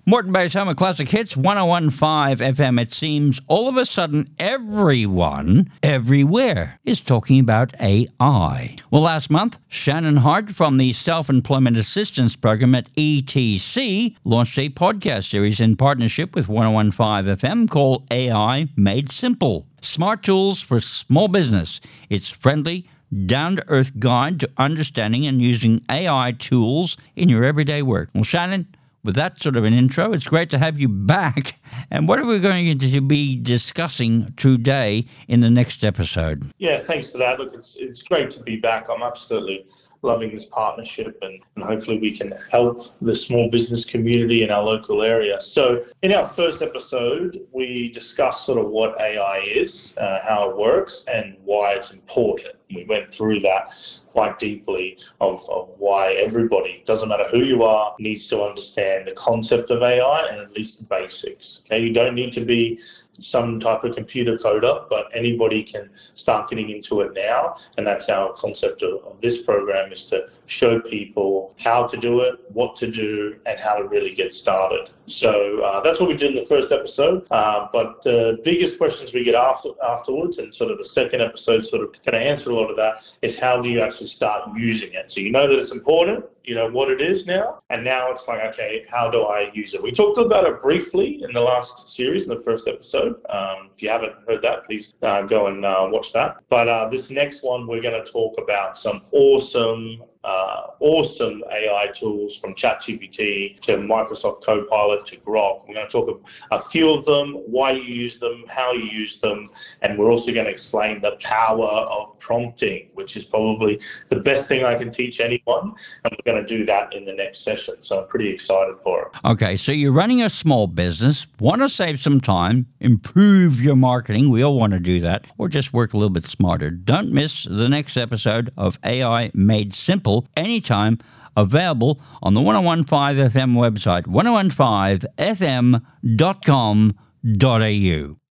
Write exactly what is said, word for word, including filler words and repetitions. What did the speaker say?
Morton Bay's home of classic hits, one oh one point five F M. It seems all of a sudden everyone, everywhere, is talking about A I. Well, last month, Shannon Hart from the Self-Employment Assistance Program at E T C launched a podcast series in partnership with one oh one point five F M called A I Made Simple. Smart tools for small business. It's friendly, down-to-earth guide to understanding and using A I tools in your everyday work. Well, Shannon, with that sort of an intro, it's great to have you back. And what are we going to be discussing today in the next episode? Yeah, thanks for that. Look, it's it's great to be back. I'm absolutely loving this partnership, and, and hopefully we can help the small business community in our local area. So in our first episode, we discussed sort of what A I is, uh, how it works, and why it's important. We went through that quite deeply of, of why everybody, doesn't matter who you are, needs to understand the concept of A I and at least the basics. Okay, you don't need to be some type of computer coder, but anybody can start getting into it now. And that's our concept of, of this program, is to show people how to do it, what to do, and how to really get started. So uh, that's what we did in the first episode. Uh, but the biggest questions we get after afterwards, and sort of the second episode sort of can answer a lot of that, is how do you actually start using it? So you know that it's important, you know what it is now, and now it's like, okay, how do I use it? We talked about it briefly in the last series, in the first episode. Um, if you haven't heard that, please uh, go and uh, watch that. But uh, this next one, we're going to talk about some awesome, uh, awesome A I tools, from ChatGPT to Microsoft Copilot to Grok. We're going to talk a few of them, why you use them, how you use them, and we're also going to explain the power of prompting, which is probably the best thing I can teach anyone, and we're going to do that in the next session. So I'm pretty excited for it. Okay, so you're running a small business, want to save some time, improve your marketing. We all want to do that, or just work a little bit smarter. Don't miss the next episode of A I Made Simple anytime, available on the one oh one point five F M website, one oh one point five F M dot com dot A U.